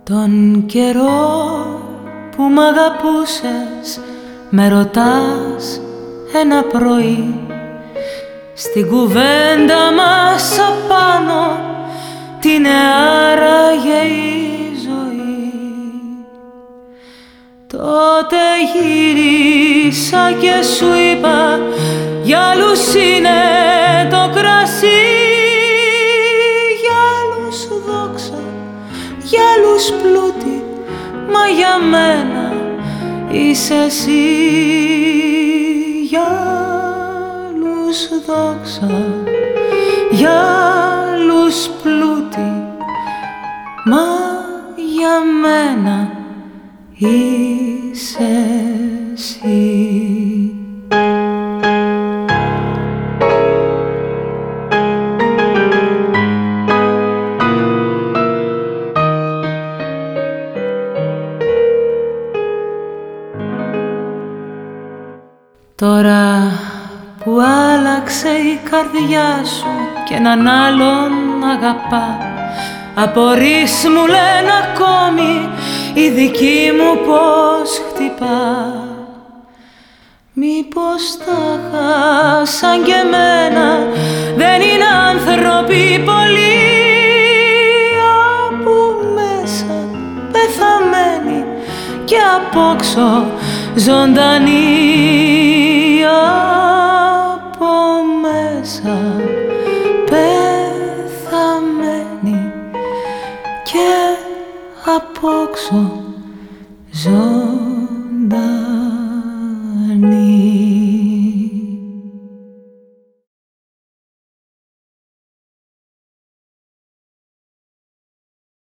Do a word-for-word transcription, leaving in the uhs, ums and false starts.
Τον καιρό που μ' αγαπούσες με ρωτάς ένα πρωί, στην κουβέντα μας απάνω τι είναι άραγε η ζωή. Τότε γύρισα και σου είπα για άλλους είναι το κρασί, για άλλους δόξα, για άλλους πλούτη, μα για μένα είσαι εσύ. Για άλλους δόξα, για άλλους πλούτη, μα για μένα είσαι εσύ. Τώρα που άλλαξε η καρδιά σου και έναν άλλον αγαπά, απορείς μου λένε ακόμη η δική μου πως χτυπά. Μήπως τα χάσαν και εμένα, δεν είναι άνθρωποι πολλοί, από μέσα πεθαμένοι και απόξω ζωντανοί. Από μέσα πεθαμένοι και απόξω ζωντανοί.